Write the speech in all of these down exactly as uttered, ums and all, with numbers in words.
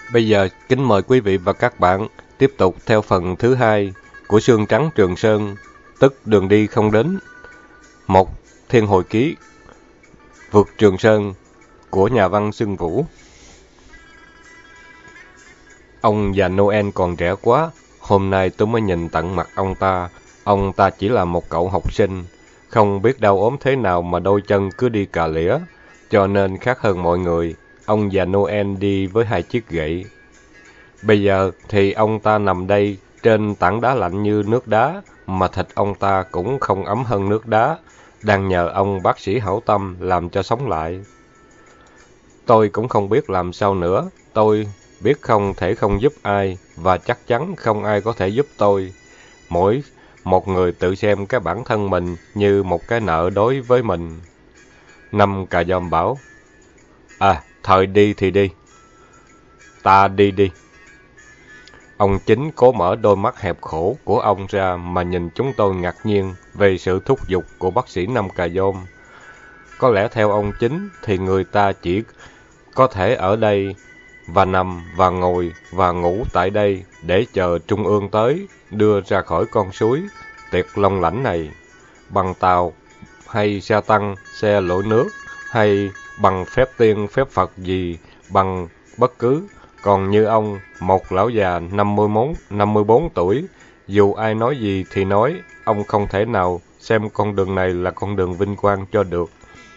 Bây giờ kính mời quý vị và các bạn tiếp tục theo phần thứ hai của Sương Trắng Trường Sơn, tức Đường Đi Không Đến, một thiên hồi ký vượt Trường Sơn của nhà văn Xuân Vũ. Ông già Noel còn trẻ quá, hôm nay tôi mới nhìn tận mặt ông ta. Ông ta chỉ là một cậu học sinh, không biết đau ốm thế nào mà đôi chân cứ đi cà lịa, cho nên khác hơn mọi người. Ông già Noel đi với hai chiếc gậy. Bây giờ thì ông ta nằm đây trên tảng đá lạnh như nước đá, mà thịt ông ta cũng không ấm hơn nước đá, đang nhờ ông bác sĩ hảo tâm làm cho sống lại. Tôi cũng không biết làm sao nữa, tôi biết không thể không giúp ai, và chắc chắn không ai có thể giúp tôi. Mỗi một người tự xem cái bản thân mình như một cái nợ đối với mình. Năm Cà Dòm bảo, à, thời đi thì đi, ta đi đi. Ông Chính cố mở đôi mắt hẹp khổ của ông ra mà nhìn chúng tôi ngạc nhiên về sự thúc giục của bác sĩ Năm Cà Dôm. Có lẽ theo ông Chính thì người ta chỉ có thể ở đây và nằm và ngồi và ngủ tại đây để chờ Trung ương tới đưa ra khỏi con suối tuyệt long lãnh này, bằng tàu hay xe tăng, xe lội nước, hay bằng phép tiên phép Phật gì, bằng bất cứ. Còn như ông, một lão già năm mươi mốt, năm mươi bốn tuổi, dù ai nói gì thì nói, ông không thể nào xem con đường này là con đường vinh quang cho được.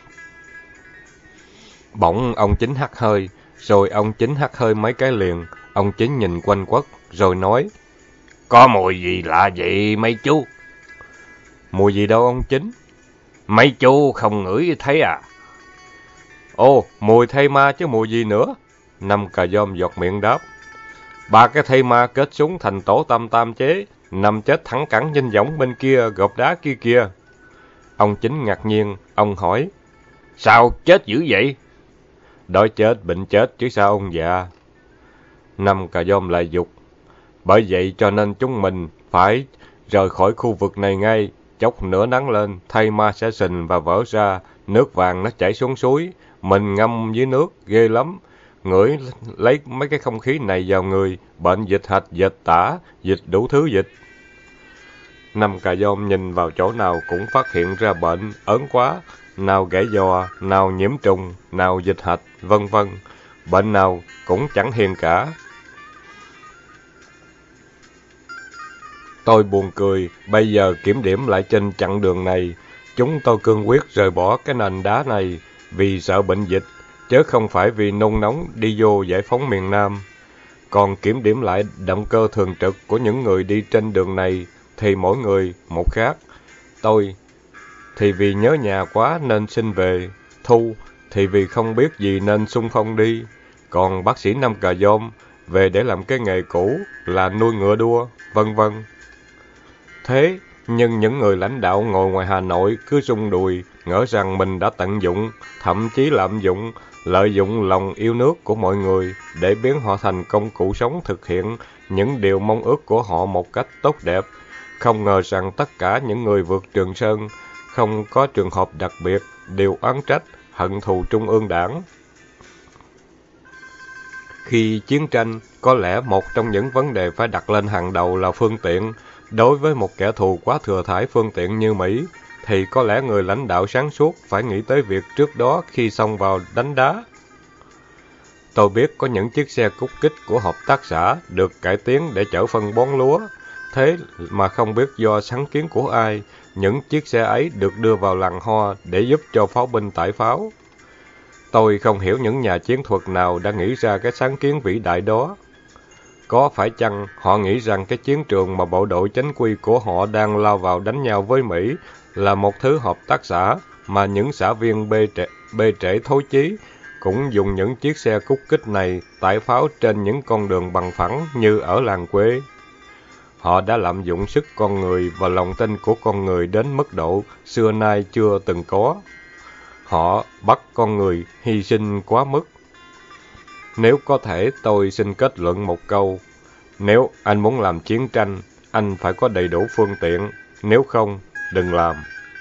Bỗng ông Chính hắt hơi, rồi ông Chính hắt hơi mấy cái liền. Ông Chính nhìn quanh quất, rồi nói, có mùi gì lạ vậy mấy chú? Mùi gì đâu ông Chính? Mấy chú không ngửi thấy à? Ồ, mùi thây ma chứ mùi gì nữa? Năm Cà Dôm giọt miệng đáp. Ba cái thây ma kết súng thành tổ tam tam chế, nằm chết thẳng cẳng trên võng bên kia, gộp đá kia kìa. Ông Chính ngạc nhiên, ông hỏi, sao chết dữ vậy? Đói chết, bệnh chết chứ sao ông già? Năm Cà Dôm lại dục, bởi vậy cho nên chúng mình phải rời khỏi khu vực này ngay. Chốc nữa nắng lên, thây ma sẽ sình và vỡ ra, nước vàng nó chảy xuống suối, mình ngâm dưới nước, ghê lắm. Ngửi lấy mấy cái không khí này vào người, bệnh dịch hạch, dịch tả, dịch đủ thứ dịch. Năm Cà Dôm nhìn vào chỗ nào cũng phát hiện ra bệnh, ớn quá, nào gãy giò, nào nhiễm trùng, nào dịch hạch, vân vân. Bệnh nào cũng chẳng hiền cả. Tôi buồn cười, bây giờ kiểm điểm lại trên chặng đường này, chúng tôi cương quyết rời bỏ cái nền đá này vì sợ bệnh dịch, chứ không phải vì nôn nóng đi vô giải phóng miền Nam. Còn kiểm điểm lại động cơ thường trực của những người đi trên đường này thì mỗi người một khác. Tôi thì vì nhớ nhà quá nên xin về, Thu thì vì không biết gì nên xung phong đi, còn bác sĩ Năm Cà Dôm về để làm cái nghề cũ là nuôi ngựa đua, vân vân. Thế nhưng những người lãnh đạo ngồi ngoài Hà Nội cứ rung đùi, ngỡ rằng mình đã tận dụng, thậm chí lạm dụng, lợi dụng lòng yêu nước của mọi người để biến họ thành công cụ sống thực hiện những điều mong ước của họ một cách tốt đẹp. Không ngờ rằng tất cả những người vượt Trường Sơn, không có trường hợp đặc biệt, đều oán trách, hận thù Trung ương Đảng. Khi chiến tranh, có lẽ một trong những vấn đề phải đặt lên hàng đầu là phương tiện. Đối với một kẻ thù quá thừa thãi phương tiện như Mỹ, thì có lẽ người lãnh đạo sáng suốt phải nghĩ tới việc trước đó khi xông vào đánh đá. Tôi biết có những chiếc xe cút kích của hợp tác xã được cải tiến để chở phân bón lúa. Thế mà không biết do sáng kiến của ai, những chiếc xe ấy được đưa vào làng Ho để giúp cho pháo binh tải pháo. Tôi không hiểu những nhà chiến thuật nào đã nghĩ ra cái sáng kiến vĩ đại đó. Có phải chăng họ nghĩ rằng cái chiến trường mà bộ đội chính quy của họ đang lao vào đánh nhau với Mỹ là một thứ hợp tác xã mà những xã viên bê trễ, bê trễ thối chí cũng dùng những chiếc xe cút kích này tải pháo trên những con đường bằng phẳng như ở làng quê? Họ đã lạm dụng sức con người và lòng tin của con người đến mức độ xưa nay chưa từng có. Họ bắt con người hy sinh quá mức. Nếu có thể, tôi xin kết luận một câu. Nếu anh muốn làm chiến tranh, anh phải có đầy đủ phương tiện. Nếu không, đừng làm.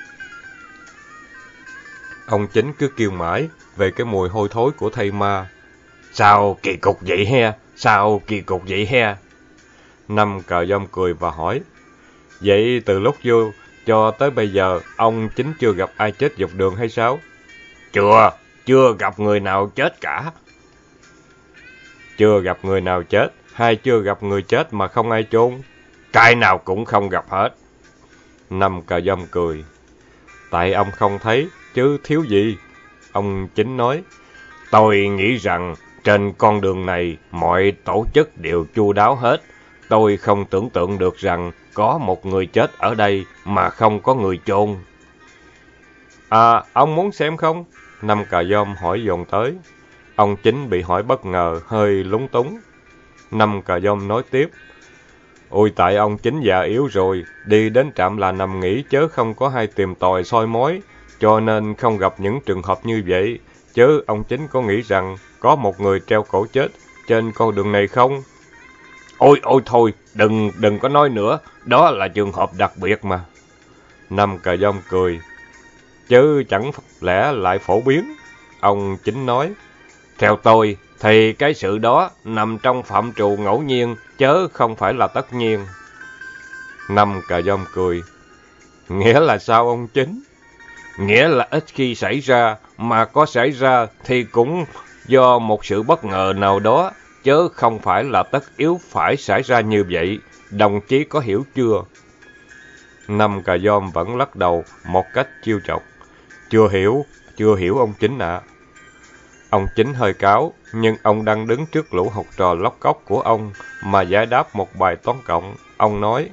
Ông Chính cứ kêu mãi về cái mùi hôi thối của thây ma. Sao kỳ cục vậy he? Sao kỳ cục vậy he? Năm Cà Dông cười và hỏi. Vậy từ lúc vô cho tới bây giờ, ông Chính chưa gặp ai chết dọc đường hay sao? Chưa, chưa gặp người nào chết cả. Chưa gặp người nào chết, hay chưa gặp người chết mà không ai chôn? Cái nào cũng không gặp hết. Năm Cà Dông cười. Tại ông không thấy, chứ thiếu gì? Ông Chính nói. Tôi nghĩ rằng trên con đường này mọi tổ chức đều chu đáo hết. Tôi không tưởng tượng được rằng có một người chết ở đây mà không có người chôn. À, ông muốn xem không? Năm Cà Dông hỏi dồn tới. Ông Chính bị hỏi bất ngờ, hơi lúng túng. Năm Cà Dông nói tiếp. Ôi tại ông Chính già yếu rồi, đi đến trạm là nằm nghỉ chớ không có hay tìm tòi soi mối, cho nên không gặp những trường hợp như vậy. Chứ ông Chính có nghĩ rằng có một người treo cổ chết trên con đường này không? Ôi ôi thôi, đừng đừng có nói nữa, đó là trường hợp đặc biệt mà. Năm Cà Dông cười. Chứ chẳng lẽ lại phổ biến? Ông Chính nói. Theo tôi, thì cái sự đó nằm trong phạm trù ngẫu nhiên, chớ không phải là tất nhiên. Năm Cà Dông cười. Nghĩa là sao ông Chính? Nghĩa là ít khi xảy ra, mà có xảy ra thì cũng do một sự bất ngờ nào đó, chớ không phải là tất yếu phải xảy ra như vậy. Đồng chí có hiểu chưa? Năm Cà Dông vẫn lắc đầu một cách chiêu chọc. Chưa hiểu, chưa hiểu ông Chính ạ. À. Ông Chính hơi cáu, nhưng ông đang đứng trước lũ học trò lóc cóc của ông mà giải đáp một bài toán cộng. Ông nói,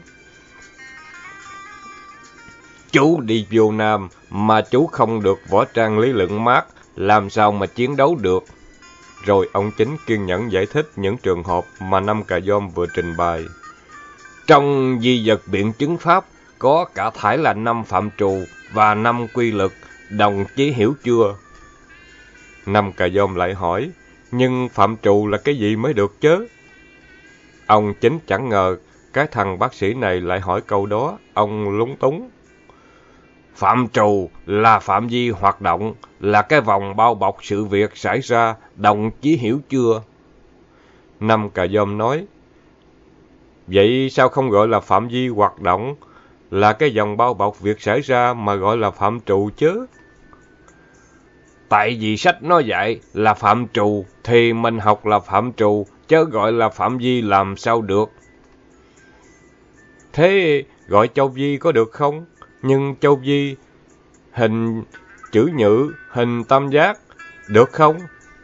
chú đi vô Nam mà chú không được võ trang lý luận mát, làm sao mà chiến đấu được? Rồi ông Chính kiên nhẫn giải thích những trường hợp mà Năm Cà Dông vừa trình bày. Trong di vật biện chứng pháp có cả thải là năm phạm trù và năm quy lực, đồng chí hiểu chưa? Năm Cà Dông lại hỏi, nhưng phạm trù là cái gì mới được chứ? Ông Chính chẳng ngờ cái thằng bác sĩ này lại hỏi câu đó, ông lúng túng. Phạm trù là phạm vi hoạt động, là cái vòng bao bọc sự việc xảy ra, đồng chí hiểu chưa? Năm Cà Dông nói, vậy sao không gọi là phạm vi hoạt động, là cái vòng bao bọc việc xảy ra mà gọi là phạm trù chứ? Tại vì sách nói vậy là phạm trù, thì mình học là phạm trù, chứ gọi là phạm vi làm sao được. Thế gọi châu vi có được không? Nhưng châu vi hình chữ nhự, hình tam giác, được không?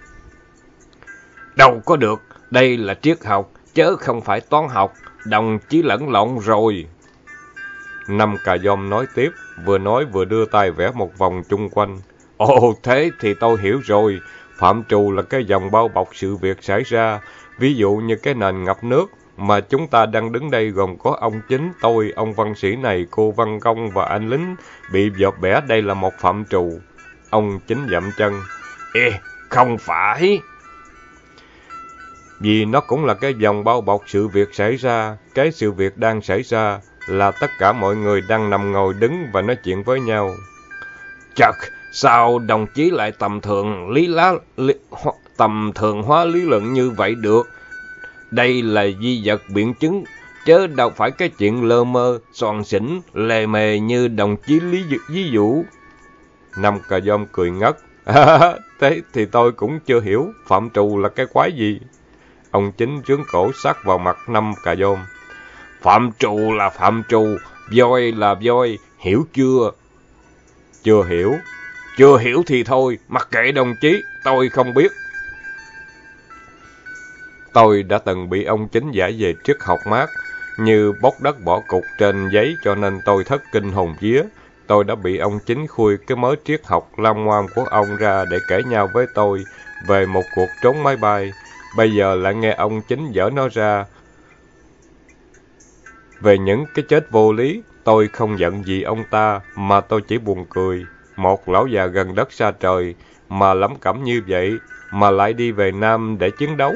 Đâu có được, đây là triết học, chứ không phải toán học, đồng chí lẫn lộn rồi. Năm Cà Dông nói tiếp, vừa nói vừa đưa tay vẽ một vòng chung quanh. Ồ, thế thì tôi hiểu rồi. Phạm trù là cái vòng bao bọc sự việc xảy ra. Ví dụ như cái nền ngập nước mà chúng ta đang đứng đây gồm có ông Chính, tôi, ông văn sĩ này, cô văn công và anh lính bị dọa bẻ, đây là một phạm trù. Ông Chính dậm chân. Ê, không phải. Vì nó cũng là cái vòng bao bọc sự việc xảy ra. Cái sự việc đang xảy ra là tất cả mọi người đang nằm ngồi đứng và nói chuyện với nhau. Chật, sao đồng chí lại tầm thường lý lá lý, tầm thường hóa lý luận như vậy được? Đây là di vật biện chứng, chứ đâu phải cái chuyện lơ mơ, soàn xỉn, lề mề như đồng chí lý ví dụ. Năm Cà Dông cười ngất. À, thế thì tôi cũng chưa hiểu phạm trù là cái quái gì. Ông Chính trướng cổ sát vào mặt Năm Cà Dông. Phạm trù là phạm trù, voi là voi, hiểu chưa? Chưa hiểu. Chưa hiểu thì thôi, mặc kệ đồng chí, tôi không biết. Tôi đã từng bị ông Chính giải về triết học mát, như bốc đất bỏ cục trên giấy, cho nên tôi thất kinh hồn vía. Tôi đã bị ông Chính khui cái mớ triết học lam ngoam của ông ra để kể nhau với tôi về một cuộc trốn máy bay. Bây giờ lại nghe ông Chính dở nó ra về những cái chết vô lý. Tôi không giận gì ông ta, mà tôi chỉ buồn cười. Một lão già gần đất xa trời mà lẩm cẩm như vậy, mà lại đi về Nam để chiến đấu.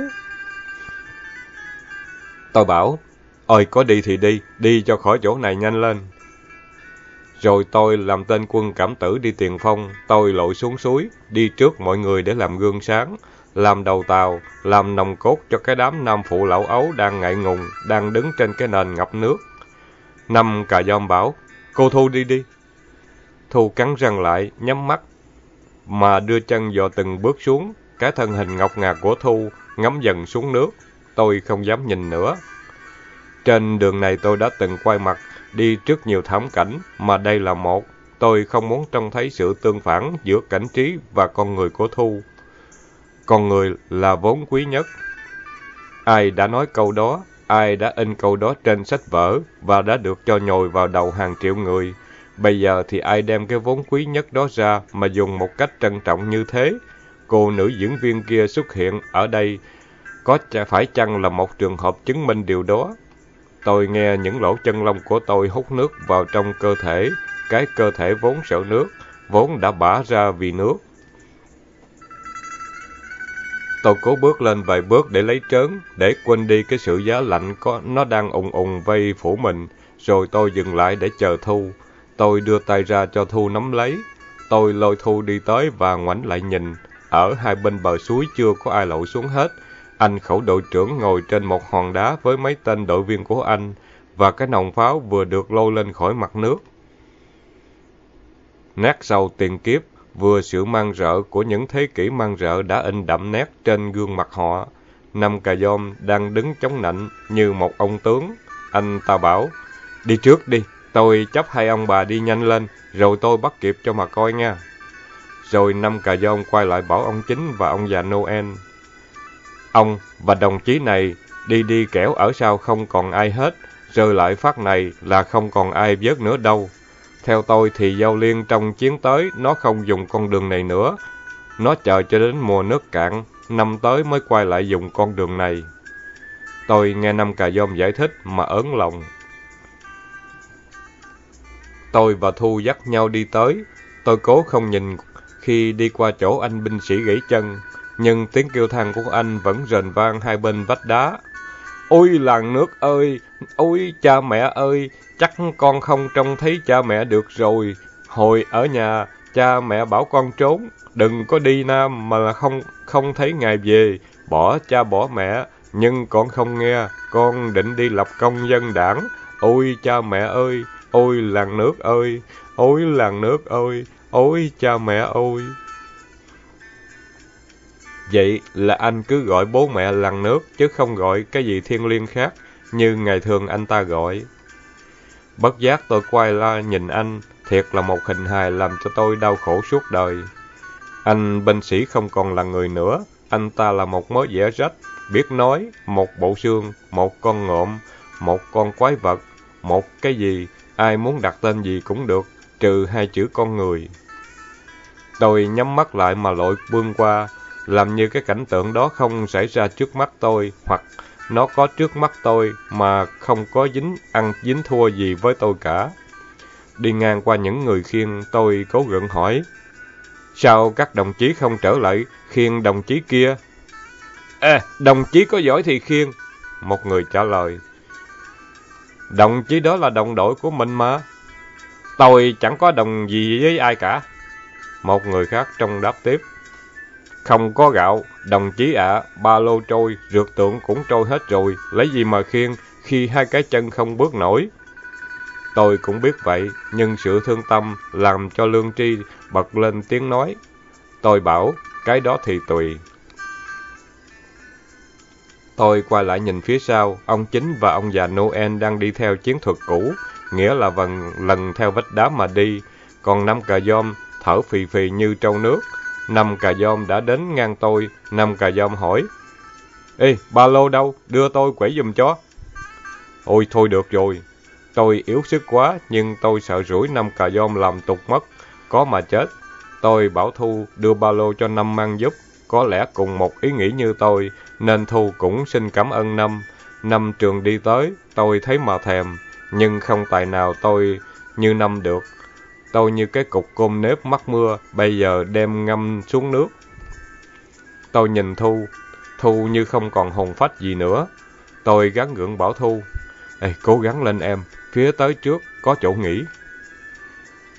Tôi bảo, ôi có đi thì đi, đi cho khỏi chỗ này nhanh lên. Rồi tôi làm tên quân cảm tử đi tiền phong, tôi lội xuống suối, đi trước mọi người để làm gương sáng. làm đầu tàu, làm nòng cốt cho cái đám nam phụ lão ấu đang ngại ngùng, đang đứng trên cái nền ngập nước. Năm cà dom bảo, cô Thu đi đi. Thu cắn răng lại, nhắm mắt, mà đưa chân dò từng bước xuống. Cái thân hình ngọc ngà của Thu ngấm dần xuống nước. Tôi không dám nhìn nữa. Trên đường này tôi đã từng quay mặt, đi trước nhiều thảm cảnh, mà đây là một. Tôi không muốn trông thấy sự tương phản giữa cảnh trí và con người của Thu. Con người là vốn quý nhất. Ai đã nói câu đó, ai đã in câu đó trên sách vở và đã được cho nhồi vào đầu hàng triệu người. Bây giờ thì ai đem cái vốn quý nhất đó ra mà dùng một cách trân trọng như thế? Cô nữ diễn viên kia xuất hiện ở đây, có phải chăng là một trường hợp chứng minh điều đó? Tôi nghe những lỗ chân lông của tôi hút nước vào trong cơ thể, cái cơ thể vốn sợ nước, vốn đã bã ra vì nước. Tôi cố bước lên vài bước để lấy trớn, để quên đi cái sự giá lạnh có nó đang ùng ùng vây phủ mình, rồi tôi dừng lại để chờ Thu. Tôi đưa tay ra cho Thu nắm lấy. Tôi lôi Thu đi tới và ngoảnh lại nhìn. Ở hai bên bờ suối chưa có ai lội xuống hết. Anh khẩu đội trưởng ngồi trên một hòn đá với mấy tên đội viên của anh, và cái nòng pháo vừa được lôi lên khỏi mặt nước. Nét sâu tiền kiếp, vừa sự man rợ của những thế kỷ man rợ đã in đậm nét trên gương mặt họ. Năm cà dom đang đứng chống nạnh như một ông tướng. Anh ta bảo, đi trước đi, tôi chấp hai ông bà đi nhanh lên, rồi tôi bắt kịp cho mà coi nha. Rồi năm cà dom quay lại bảo ông Chính và ông già Noel, ông và đồng chí này đi đi kẻo ở sau không còn ai hết, rơi lại phát này là không còn ai vớt nữa đâu. Theo tôi thì Giao Liên trong chiến tới, nó không dùng con đường này nữa. Nó chờ cho đến mùa nước cạn, năm tới mới quay lại dùng con đường này. Tôi nghe năm cà dom giải thích mà ớn lòng. Tôi và Thu dắt nhau đi tới. Tôi cố không nhìn khi đi qua chỗ anh binh sĩ gãy chân, nhưng tiếng kêu than của anh vẫn rền vang hai bên vách đá. Ôi làng nước ơi! Ôi cha mẹ ơi! Chắc con không trông thấy cha mẹ được rồi. Hồi ở nhà, cha mẹ bảo con trốn, đừng có đi Nam mà là không không thấy ngày về, bỏ cha bỏ mẹ, nhưng con không nghe, con định đi lập công dân đảng. Ôi cha mẹ ơi! Ôi làng nước ơi! Ôi làng nước ơi! Ôi cha mẹ ơi! Vậy là anh cứ gọi bố mẹ làng nước, chứ không gọi cái gì thiêng liêng khác, như ngày thường anh ta gọi. Bất giác tôi quay la nhìn anh, thiệt là một hình hài làm cho tôi đau khổ suốt đời. Anh binh sĩ không còn là người nữa, anh ta là một mớ dẻ rách, biết nói, một bộ xương, một con ngộm, một con quái vật, một cái gì, ai muốn đặt tên gì cũng được, trừ hai chữ con người. Tôi nhắm mắt lại mà lội bươn qua, làm như cái cảnh tượng đó không xảy ra trước mắt tôi, hoặc nó có trước mắt tôi mà không có dính ăn dính thua gì với tôi cả. Đi ngang qua những người khiêng, tôi cố gượng hỏi, sao các đồng chí không trở lại khiêng đồng chí kia? À, đồng chí có giỏi thì khiêng. Một người trả lời, đồng chí đó là đồng đội của mình mà. Tôi chẳng có đồng gì với ai cả. Một người khác trong đáp tiếp, không có gạo, đồng chí ạ, ba lô trôi, rượt tượng cũng trôi hết rồi, lấy gì mà khiêng khi hai cái chân không bước nổi. Tôi cũng biết vậy, nhưng sự thương tâm làm cho lương tri bật lên tiếng nói. Tôi bảo, cái đó thì tùy. Tôi quay lại nhìn phía sau, ông Chính và ông già Noel đang đi theo chiến thuật cũ, nghĩa là vần lần theo vách đá mà đi, còn năm cà dom thở phì phì như trâu nước. Năm cà dom đã đến ngang tôi, năm cà dom hỏi, ê, ba lô đâu, đưa tôi quẩy giùm cho. Ôi thôi được rồi, tôi yếu sức quá, nhưng tôi sợ rủi năm cà dom làm tục mất, có mà chết. Tôi bảo Thu đưa ba lô cho Năm mang giúp, có lẽ cùng một ý nghĩ như tôi, nên Thu cũng xin cảm ơn Năm. Năm trường đi tới, tôi thấy mà thèm, nhưng không tài nào tôi như Năm được. Tôi như cái cục cơm nếp mắc mưa, bây giờ đem ngâm xuống nước. Tôi nhìn Thu, Thu như không còn hồn phách gì nữa. Tôi gắng gượng bảo Thu, ê, cố gắng lên em, phía tới trước có chỗ nghỉ.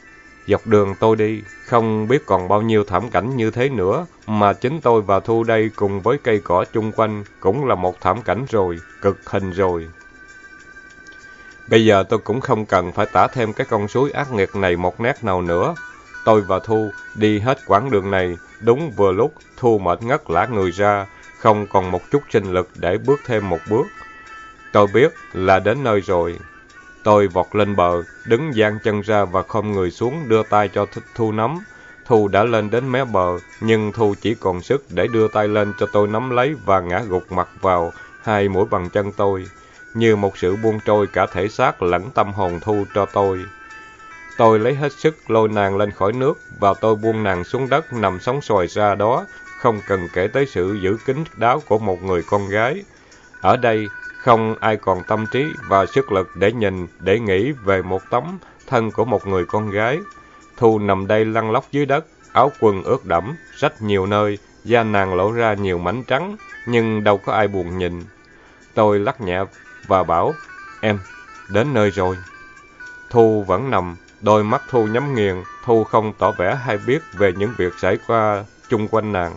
Dọc đường tôi đi, không biết còn bao nhiêu thảm cảnh như thế nữa, mà chính tôi và Thu đây cùng với cây cỏ chung quanh cũng là một thảm cảnh rồi, cực hình rồi. Bây giờ tôi cũng không cần phải tả thêm cái con suối ác nghiệt này một nét nào nữa. Tôi và Thu đi hết quãng đường này, đúng vừa lúc Thu mệt ngất lả người ra, không còn một chút sinh lực để bước thêm một bước. Tôi biết là đến nơi rồi. Tôi vọt lên bờ, đứng dang chân ra và khom người xuống đưa tay cho Thu nắm. Thu đã lên đến mé bờ, nhưng Thu chỉ còn sức để đưa tay lên cho tôi nắm lấy và ngã gục mặt vào hai mũi bàn chân tôi, như một sự buông trôi cả thể xác lẫn tâm hồn Thu cho tôi. Tôi lấy hết sức lôi nàng lên khỏi nước và tôi buông nàng xuống đất nằm sóng xoài ra đó, không cần kể tới sự giữ kín đáo của một người con gái. Ở đây, không ai còn tâm trí và sức lực để nhìn, để nghĩ về một tấm thân của một người con gái. Thu nằm đây lăn lóc dưới đất, áo quần ướt đẫm, rách nhiều nơi, da nàng lộ ra nhiều mảnh trắng, nhưng đâu có ai buồn nhìn. Tôi lắc nhẹ và bảo, em, đến nơi rồi. Thu vẫn nằm, đôi mắt Thu nhắm nghiền, Thu không tỏ vẻ hay biết về những việc xảy qua chung quanh nàng.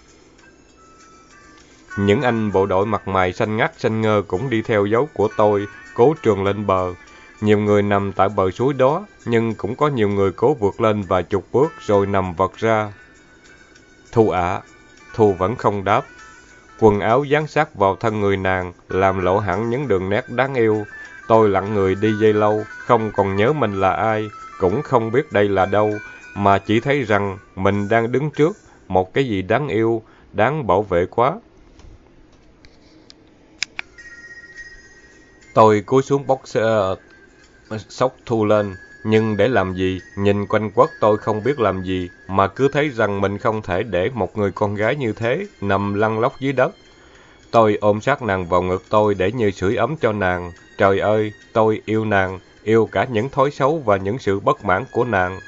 Những anh bộ đội mặt mày xanh ngắt xanh ngơ cũng đi theo dấu của tôi, cố trườn lên bờ. Nhiều người nằm tại bờ suối đó, nhưng cũng có nhiều người cố vượt lên vài chục bước rồi nằm vật ra. Thu ạ, à, Thu vẫn không đáp. Quần áo dán sát vào thân người nàng, làm lộ hẳn những đường nét đáng yêu. Tôi lặng người đi giây lâu, không còn nhớ mình là ai, cũng không biết đây là đâu, mà chỉ thấy rằng mình đang đứng trước một cái gì đáng yêu, đáng bảo vệ quá. Tôi cúi xuống bốc uh, xốc Thu lên, nhưng để làm gì, nhìn quanh quất tôi không biết làm gì, mà cứ thấy rằng mình không thể để một người con gái như thế nằm lăn lóc dưới đất. Tôi ôm sát nàng vào ngực tôi để như sưởi ấm cho nàng. Trời ơi, tôi yêu nàng, yêu cả những thói xấu và những sự bất mãn của nàng.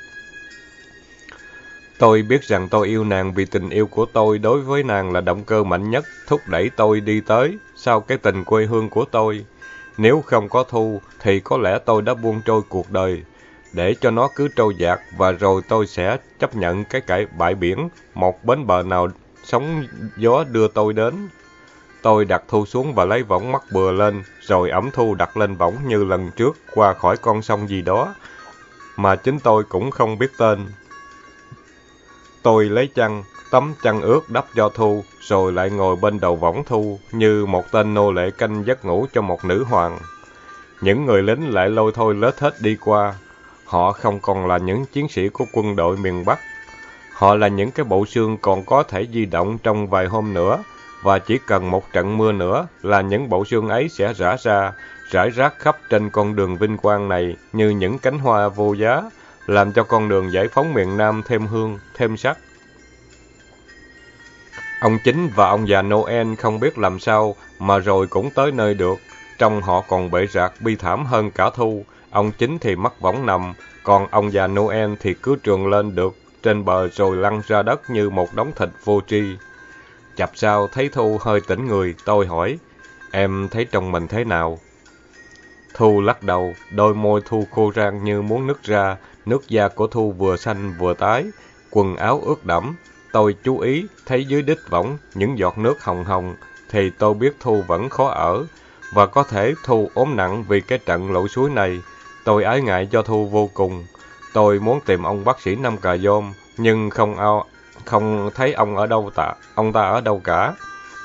Tôi biết rằng tôi yêu nàng vì tình yêu của tôi đối với nàng là động cơ mạnh nhất, thúc đẩy tôi đi tới, sau cái tình quê hương của tôi. Nếu không có Thu, thì có lẽ tôi đã buông trôi cuộc đời, để cho nó cứ trôi dạt, và rồi tôi sẽ chấp nhận cái cải bãi biển, một bến bờ nào sóng gió đưa tôi đến. Tôi đặt Thu xuống và lấy võng mắc bừa lên, rồi ẵm Thu đặt lên võng như lần trước qua khỏi con sông gì đó, mà chính tôi cũng không biết tên. Tôi lấy chăn, tấm chăn ướt đắp cho Thu, rồi lại ngồi bên đầu võng Thu như một tên nô lệ canh giấc ngủ cho một nữ hoàng. Những người lính lại lôi thôi lết hết đi qua. Họ không còn là những chiến sĩ của quân đội miền Bắc. Họ là những cái bộ xương còn có thể di động trong vài hôm nữa, và chỉ cần một trận mưa nữa là những bộ xương ấy sẽ rã ra, rải rác khắp trên con đường vinh quang này như những cánh hoa vô giá, làm cho con đường giải phóng miền Nam thêm hương, thêm sắc. Ông Chính và ông già Noel không biết làm sao mà rồi cũng tới nơi được. Trông họ còn bệ rạc bi thảm hơn cả Thu. Ông Chính thì mắc võng nằm, còn ông già Noel thì cứ trườn lên được trên bờ rồi lăn ra đất như một đống thịt vô tri. Chập sau thấy Thu hơi tỉnh người, tôi hỏi, em thấy trong mình thế nào? Thu lắc đầu, đôi môi Thu khô rang như muốn nứt ra, nước da của Thu vừa xanh vừa tái, quần áo ướt đẫm. Tôi chú ý, thấy dưới đít võng những giọt nước hồng hồng, thì tôi biết Thu vẫn khó ở, và có thể Thu ốm nặng vì cái trận lội suối này. Tôi ái ngại cho Thu vô cùng. Tôi muốn tìm ông bác sĩ Năm Cà Dôm, nhưng không ao, không thấy ông ở đâu tạ, ông ta ở đâu cả.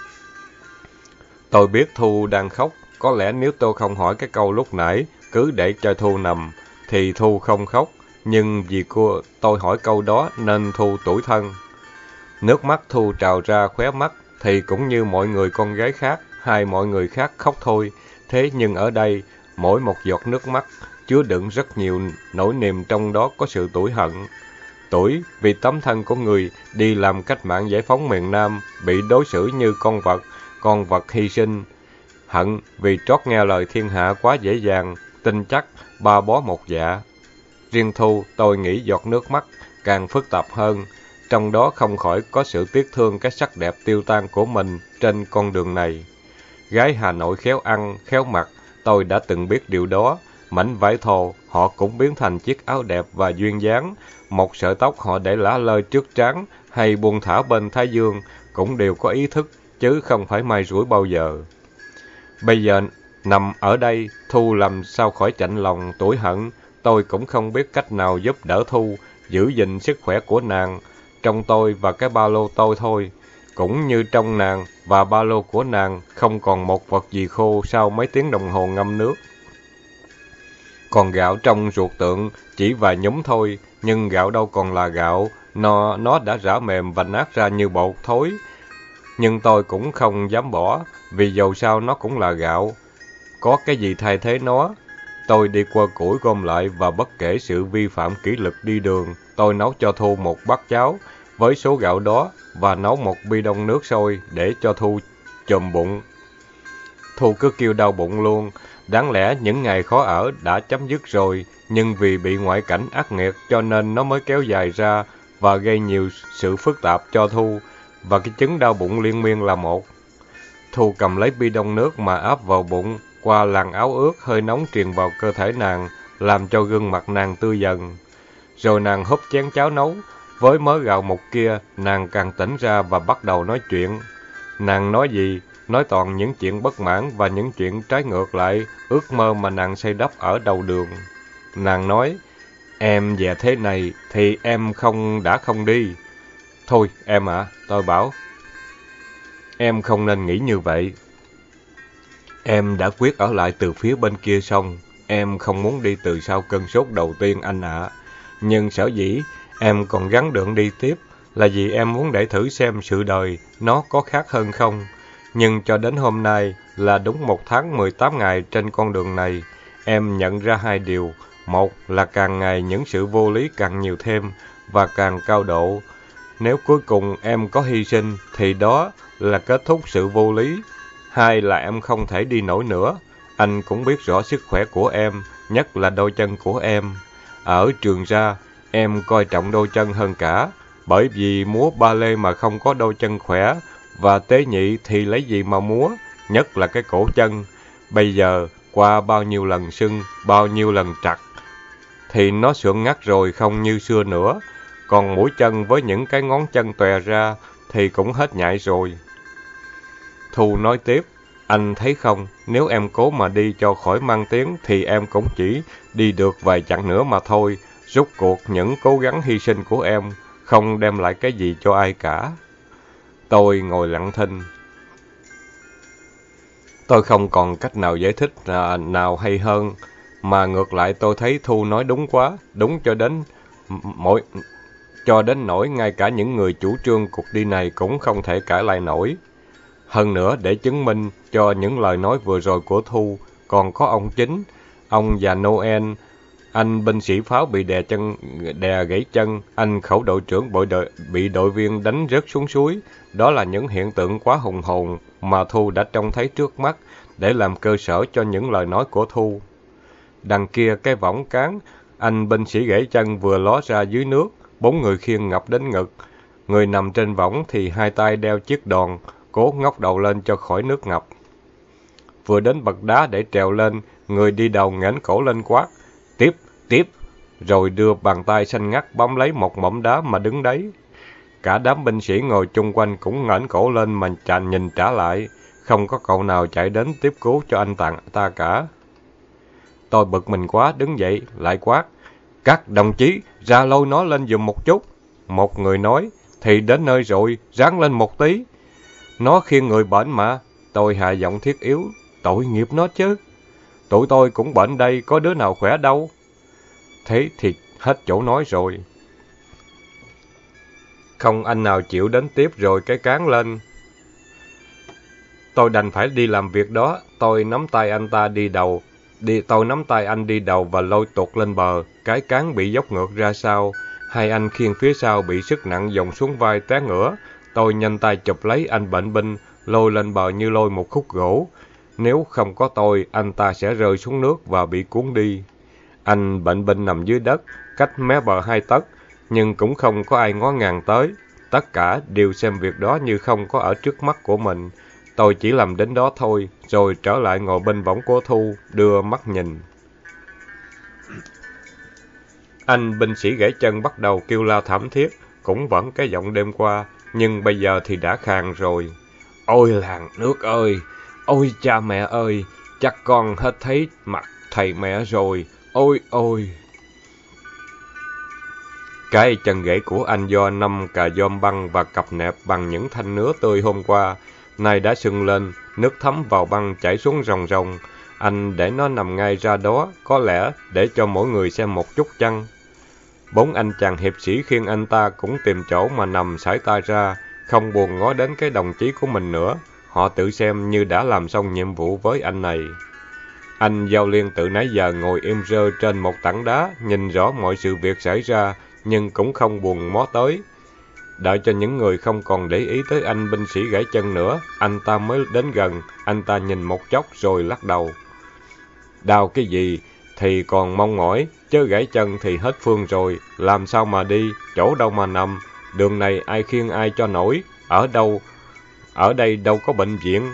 Tôi biết Thu đang khóc, có lẽ nếu tôi không hỏi cái câu lúc nãy, cứ để cho Thu nằm, thì Thu không khóc, nhưng vì cô tôi hỏi câu đó nên Thu tủi thân. Nước mắt Thu trào ra khóe mắt, thì cũng như mọi người con gái khác, hay mọi người khác khóc thôi. Thế nhưng ở đây, mỗi một giọt nước mắt chứa đựng rất nhiều nỗi niềm, trong đó có sự tủi hận. Tủi vì tấm thân của người đi làm cách mạng giải phóng miền Nam bị đối xử như con vật, con vật hy sinh. Hận vì trót nghe lời thiên hạ quá dễ dàng, tin chắc ba bó một dạ. Riêng Thu, tôi nghĩ giọt nước mắt càng phức tạp hơn. Trong đó không khỏi có sự tiếc thương cái sắc đẹp tiêu tan của mình trên con đường này. Gái Hà Nội khéo ăn, khéo mặc, tôi đã từng biết điều đó. mảnh vải thô họ cũng biến thành chiếc áo đẹp và duyên dáng, một sợi tóc họ để lả lơi trước trán hay buông thả bên thái dương cũng đều có ý thức, chứ không phải may rủi bao giờ. Bây giờ nằm ở đây, Thu làm sao khỏi chạnh lòng tủi hận, tôi cũng không biết cách nào giúp đỡ Thu, giữ gìn sức khỏe của nàng, trong tôi và cái ba lô tôi thôi. Cũng như trong nàng và ba lô của nàng không còn một vật gì khô sau mấy tiếng đồng hồ ngâm nước. Còn gạo trong ruột tượng chỉ vài nhúm thôi, nhưng gạo đâu còn là gạo, nó, nó đã rã mềm và nát ra như bột thối. Nhưng tôi cũng không dám bỏ, vì dầu sao nó cũng là gạo. Có cái gì thay thế nó? Tôi đi qua củi gom lại và bất kể sự vi phạm kỷ luật đi đường, tôi nấu cho Thu một bát cháo với số gạo đó và nấu một bi đông nước sôi để cho Thu chồm bụng. Thu cứ kêu đau bụng luôn, đáng lẽ những ngày khó ở đã chấm dứt rồi, nhưng vì bị ngoại cảnh ác nghiệt cho nên nó mới kéo dài ra và gây nhiều sự phức tạp cho Thu, và cái chứng đau bụng liên miên là một. Thu cầm lấy bi đông nước mà áp vào bụng, qua làn áo ướt hơi nóng truyền vào cơ thể nàng, làm cho gương mặt nàng tươi dần. Rồi nàng húp chén cháo nấu, với mớ gạo mục kia, nàng càng tỉnh ra và bắt đầu nói chuyện. Nàng nói gì? Nói toàn những chuyện bất mãn và những chuyện trái ngược lại, ước mơ mà nàng xây đắp ở đầu đường. Nàng nói, em về thế này thì em không đã không đi. Thôi em ạ, à, tôi bảo, em không nên nghĩ như vậy. Em đã quyết ở lại từ phía bên kia sông, em không muốn đi từ sau cơn sốt đầu tiên anh ạ. À. Nhưng sở dĩ em còn gắng gượng đi tiếp là vì em muốn để thử xem sự đời nó có khác hơn không. Nhưng cho đến hôm nay là đúng một tháng mười tám ngày trên con đường này, em nhận ra hai điều. Một là càng ngày những sự vô lý càng nhiều thêm và càng cao độ. Nếu cuối cùng em có hy sinh thì đó là kết thúc sự vô lý. Hai là em không thể đi nổi nữa. Anh cũng biết rõ sức khỏe của em, nhất là đôi chân của em. Ở Trường Sa, em coi trọng đôi chân hơn cả, bởi vì múa ba lê mà không có đôi chân khỏe, và tế nhị thì lấy gì mà múa, nhất là cái cổ chân. Bây giờ, qua bao nhiêu lần sưng, bao nhiêu lần trật, thì nó sượng ngắt rồi, không như xưa nữa. Còn mũi chân với những cái ngón chân tòe ra thì cũng hết nhại rồi. Thu nói tiếp, anh thấy không, nếu em cố mà đi cho khỏi mang tiếng thì em cũng chỉ đi được vài chặng nữa mà thôi. Rốt cuộc những cố gắng hy sinh của em không đem lại cái gì cho ai cả. Tôi ngồi lặng thinh. Tôi không còn cách nào giải thích à, nào hay hơn, mà ngược lại tôi thấy Thu nói đúng quá, đúng cho đến mỗi cho đến nỗi ngay cả những người chủ trương cuộc đi này cũng không thể cãi lại nổi. Hơn nữa, để chứng minh cho những lời nói vừa rồi của Thu, còn có ông Chính, ông già Noel, anh binh sĩ pháo bị đè chân, đè gãy chân, anh khẩu đội trưởng bộ đội bị đội viên đánh rớt xuống suối. Đó là những hiện tượng quá hùng hồn mà Thu đã trông thấy trước mắt để làm cơ sở cho những lời nói của Thu. Đằng kia cái võng cán, anh binh sĩ gãy chân vừa ló ra dưới nước, bốn người khiêng ngập đến ngực. Người nằm trên võng thì hai tay đeo chiếc đòn, cố ngóc đầu lên cho khỏi nước ngập. Vừa đến bậc đá để trèo lên, người đi đầu nghển cổ lên quát, tiếp, tiếp, rồi đưa bàn tay xanh ngắt bám lấy một mỏm đá mà đứng đấy. Cả đám binh sĩ ngồi chung quanh cũng nghển cổ lên mà chà nhìn trả lại, không có cậu nào chạy đến tiếp cứu cho anh tặng ta cả. Tôi bực mình quá, đứng dậy, lại quát, các đồng chí, ra lôi nó lên giùm một chút. Một người nói, thì đến nơi rồi, ráng lên một tí. Nó khiêng người bệnh mà. Tôi hạ giọng thiết yếu, tội nghiệp nó chứ. Tụi tôi cũng bệnh đây, có đứa nào khỏe đâu. Thế thì hết chỗ nói rồi. Không anh nào chịu đến tiếp rồi cái cán lên. Tôi đành phải đi làm việc đó. Tôi nắm tay anh ta đi đầu. Đi, tôi nắm tay anh đi đầu và lôi tuột lên bờ. Cái cán bị dốc ngược ra sau. Hai anh khiêng phía sau bị sức nặng dồn xuống vai té ngửa. Tôi nhanh tay chụp lấy anh bệnh binh, lôi lên bờ như lôi một khúc gỗ. Nếu không có tôi, anh ta sẽ rơi xuống nước và bị cuốn đi. Anh bệnh binh nằm dưới đất, cách mé bờ hai tấc, nhưng cũng không có ai ngó ngàng tới. Tất cả đều xem việc đó như không có ở trước mắt của mình. Tôi chỉ làm đến đó thôi, rồi trở lại ngồi bên võng của Thu, đưa mắt nhìn. Anh binh sĩ gãy chân bắt đầu kêu la thảm thiết, cũng vẫn cái giọng đêm qua, nhưng bây giờ thì đã khàn rồi. Ôi làng nước ơi! Ôi cha mẹ ơi! Chắc con hết thấy mặt thầy mẹ rồi! Ôi ôi! Cái chân gãy của anh do năm cà dôm băng và cặp nẹp bằng những thanh nứa tươi hôm qua, nay đã sưng lên, nước thấm vào băng chảy xuống ròng ròng. Anh để nó nằm ngay ra đó, có lẽ để cho mỗi người xem một chút chăng. Bốn anh chàng hiệp sĩ khiêng anh ta cũng tìm chỗ mà nằm sải tay ra, không buồn ngó đến cái đồng chí của mình nữa. Họ tự xem như đã làm xong nhiệm vụ với anh này. Anh Giao Liên từ nãy giờ ngồi im rơ trên một tảng đá, nhìn rõ mọi sự việc xảy ra, nhưng cũng không buồn mó tới. Đợi cho những người không còn để ý tới anh binh sĩ gãy chân nữa, anh ta mới đến gần. Anh ta nhìn một chốc rồi lắc đầu. Đau cái gì thì còn mong mỏi, chứ gãy chân thì hết phương rồi, làm sao mà đi, chỗ đâu mà nằm, đường này ai khiêng ai cho nổi, ở đâu, ở đây đâu có bệnh viện.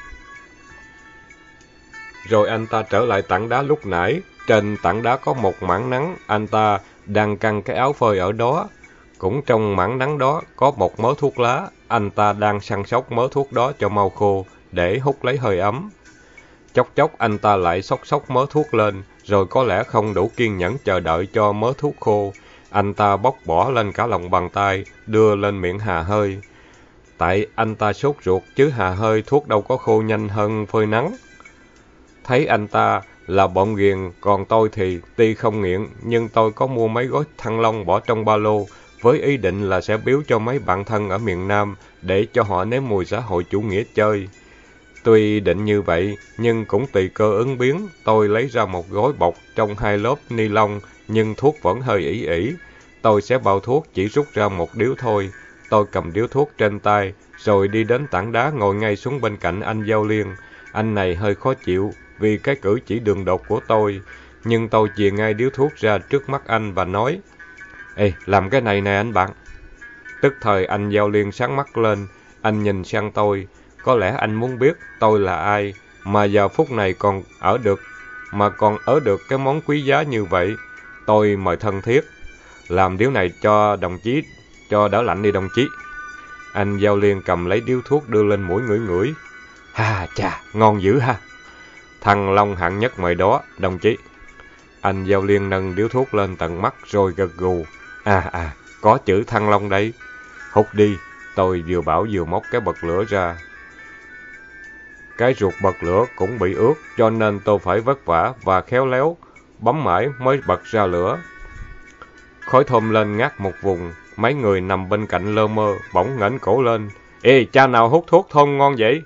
Rồi anh ta trở lại tảng đá lúc nãy, trên tảng đá có một mảng nắng, anh ta đang căng cái áo phơi ở đó. Cũng trong mảng nắng đó có một mớ thuốc lá, anh ta đang săn sóc mớ thuốc đó cho mau khô, để hút lấy hơi ấm. Chốc chốc anh ta lại xốc xốc mớ thuốc lên, rồi có lẽ không đủ kiên nhẫn chờ đợi cho mớ thuốc khô. Anh ta bóc bỏ lên cả lòng bàn tay, đưa lên miệng hà hơi. Tại anh ta sốt ruột, chứ hà hơi thuốc đâu có khô nhanh hơn phơi nắng. Thấy anh ta là bọn ghiền, còn tôi thì tuy không nghiện, nhưng tôi có mua mấy gói Thăng Long bỏ trong ba lô, với ý định là sẽ biếu cho mấy bạn thân ở miền Nam, để cho họ nếm mùi xã hội chủ nghĩa chơi. Tuy định như vậy, nhưng cũng tùy cơ ứng biến, tôi lấy ra một gói bọc trong hai lớp ni lông, nhưng thuốc vẫn hơi ỉ ỉ. Tôi sẽ bao thuốc chỉ rút ra một điếu thôi. Tôi cầm điếu thuốc trên tay, rồi đi đến tảng đá ngồi ngay xuống bên cạnh anh Giao Liên. Anh này hơi khó chịu vì cái cử chỉ đường đột của tôi, nhưng tôi chìa ngay điếu thuốc ra trước mắt anh và nói, Ê, làm cái này nè anh bạn. Tức thời anh Giao Liên sáng mắt lên, anh nhìn sang tôi, có lẽ anh muốn biết tôi là ai, mà giờ phút này còn ở được, mà còn ở được cái món quý giá như vậy. Tôi mời thân thiết, làm điếu này cho đồng chí, cho đỡ lạnh đi đồng chí. Anh Giao Liên cầm lấy điếu thuốc đưa lên mũi ngửi ngửi. Ha chà, ngon dữ ha. Thăng Long hạng nhất mời đó, đồng chí. Anh Giao Liên nâng điếu thuốc lên tận mắt rồi gật gù. À à, có chữ Thăng Long đấy. Hút đi, tôi vừa bảo vừa móc cái bật lửa ra. Cái ruột bật lửa cũng bị ướt, cho nên tôi phải vất vả và khéo léo, bấm mãi mới bật ra lửa. Khói thơm lên ngát một vùng, mấy người nằm bên cạnh lơ mơ, bỗng ngẩng cổ lên. Ê, cha nào hút thuốc thơm ngon vậy?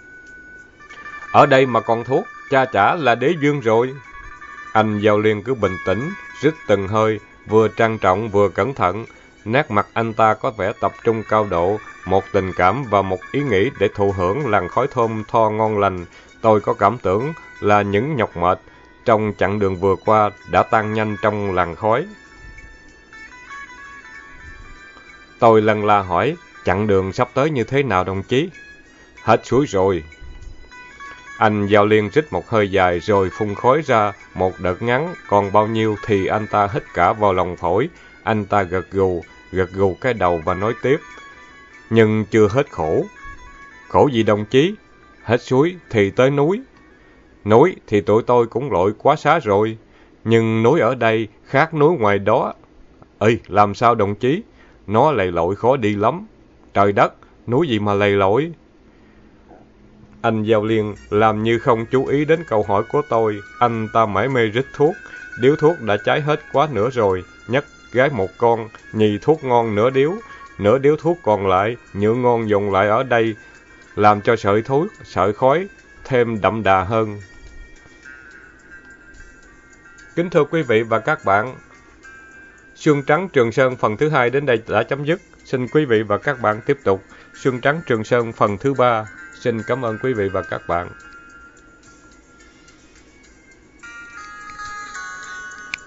Ở đây mà còn thuốc, cha chả là đế vương rồi. Anh Giao Liên cứ bình tĩnh, rít từng hơi, vừa trang trọng vừa cẩn thận. Nét mặt anh ta có vẻ tập trung cao độ, một tình cảm và một ý nghĩ để thụ hưởng làn khói thơm tho ngon lành. Tôi có cảm tưởng là những nhọc mệt trong chặng đường vừa qua đã tan nhanh trong làn khói. Tôi lần la hỏi, chặng đường sắp tới như thế nào đồng chí? Hết suối rồi. Anh Giao Liên rít một hơi dài rồi phun khói ra một đợt ngắn, còn bao nhiêu thì anh ta hít cả vào lòng phổi. Anh ta gật gù, gật gù cái đầu và nói tiếp. Nhưng chưa hết khổ. Khổ gì đồng chí? Hết suối thì tới núi. Núi thì tụi tôi cũng lội quá xá rồi. Nhưng núi ở đây khác núi ngoài đó. Ê, làm sao đồng chí? Nó lầy lội khó đi lắm. Trời đất, núi gì mà lầy lội? Anh Giao Liên làm như không chú ý đến câu hỏi của tôi. Anh ta mải mê rít thuốc. Điếu thuốc đã cháy hết quá nửa rồi. Nhất gái một con, nhì thuốc ngon nửa điếu. Nửa điếu thuốc còn lại, nhựa ngon dùng lại ở đây, làm cho sợi thuốc, sợi khói thêm đậm đà hơn. Kính thưa quý vị và các bạn, Xương Trắng Trường Sơn phần thứ hai đến đây đã chấm dứt. Xin quý vị và các bạn tiếp tục Xương Trắng Trường Sơn phần thứ ba. Xin cảm ơn quý vị và các bạn.